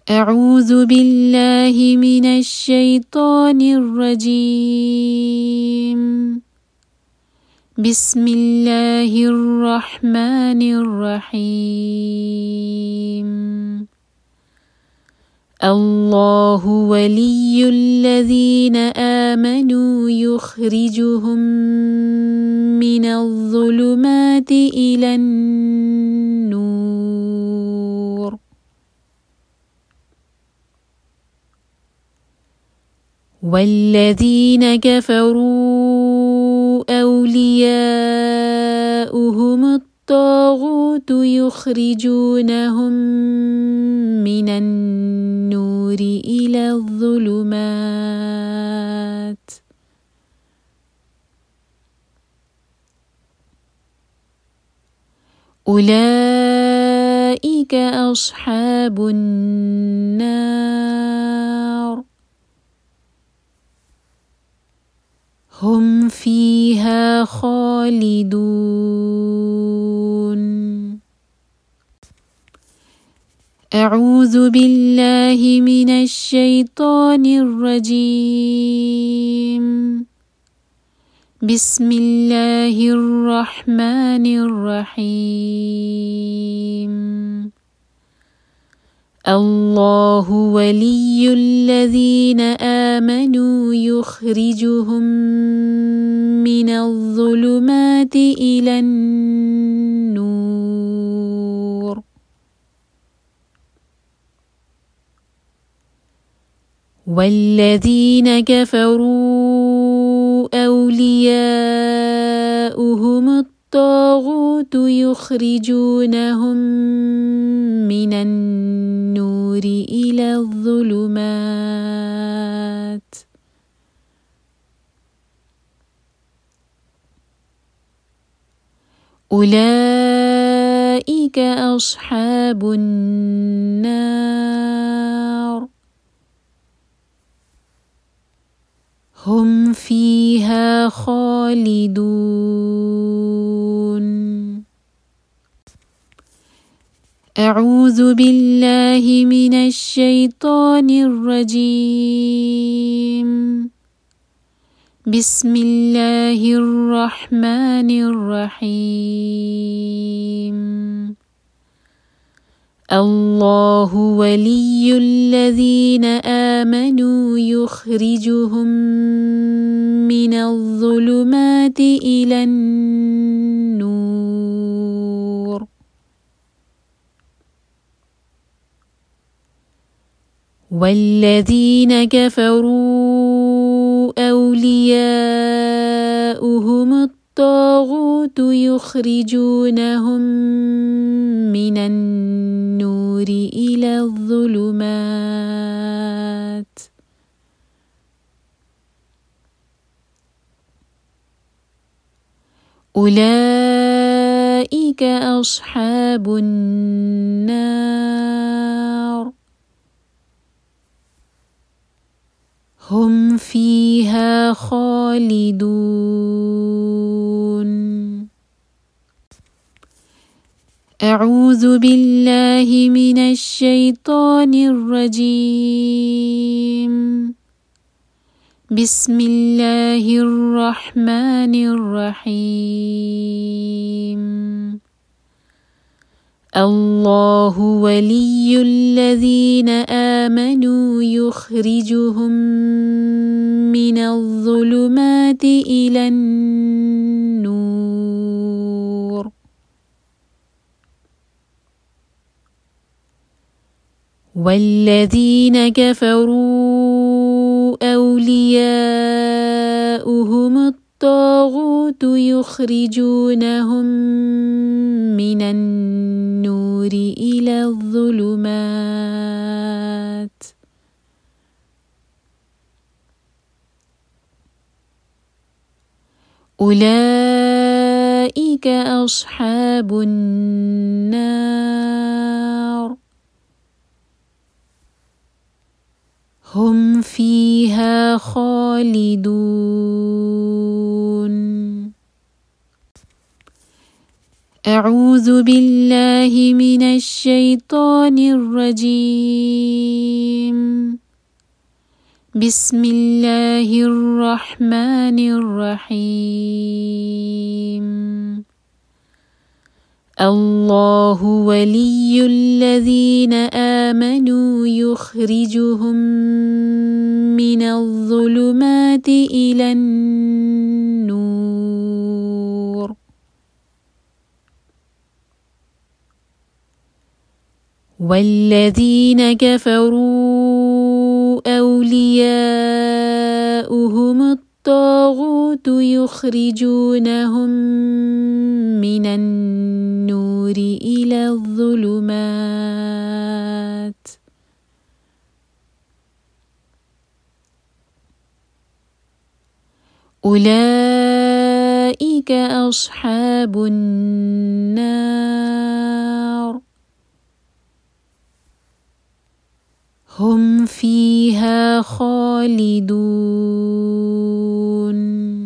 أعوذ بالله من الشيطان الرجيم. بسم الله الرحمن الرحيم. الله ولي الذين آمنوا يخرجهم من الظلمات إلى النور، والذين كفروا أولياؤهم الطاغوت يخرجونهم من النور إلى الظلمات، أولئك أصحاب النار، هم فيها خالدون. أعوذ بالله من الشيطان الرجيم. بسم الله الرحمن الرحيم. الله ولي الذين آمنوا يخرجهم من الظلمات إلى النور، والذين كفروا أولياؤهم الطاغوت يخرجونهم من النور إلى الظلمات، أولئك أصحاب النار، هم فيها خالدون. أعوذ بالله من الشيطان الرجيم. بسم الله الرحمن الرحيم. الله ولي الذين آمنوا يخرجهم من الظلمات إلى النور، والذين كفروا أولياؤهم الطاغوت يخرجونهم من النور إلى الظلمات، أولئك أصحاب النار، هم فيها خالدون. أعوذ بالله من الشيطان الرجيم. بسم الله الرحمن الرحيم. الله ولي الذين آمنوا يخرجهم من الظلمات إلى النور، والذين كفروا أولياؤهم الطاغوت يخرجونهم من النور إلى الظلمات، أولئك أصحاب النار، هم فيها خالدون. أعوذ بالله من الشيطان الرجيم. بسم الله الرحمن الرحيم. الله ولي الذين آمنوا يخرجهم من الظلمات إلى النور والذين كفروا أولياؤهم الطاغوت يخرجونهم من النور إلى الظلمات أولئك أصحاب النار هم فيها خالدون.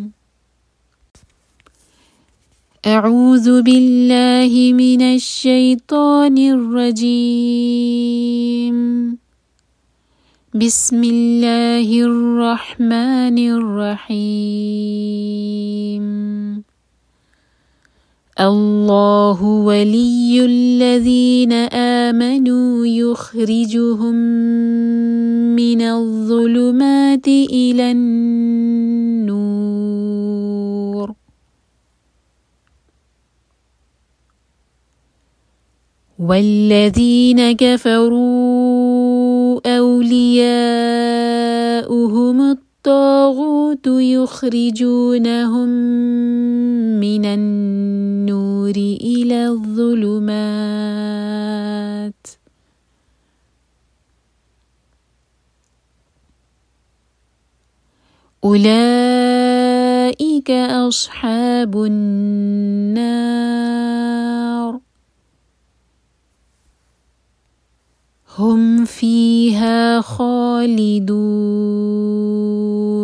أعوذ بالله من الشيطان الرجيم. بسم الله الرحمن الرحيم. الله ولي الذين آمنوا يخرجهم من الظلمات إلى النور والذين كفروا أولياؤهم الطاغوت يخرجونهم من النور إلى الظلمات أولئك أصحاب النار هم فيها خالدون.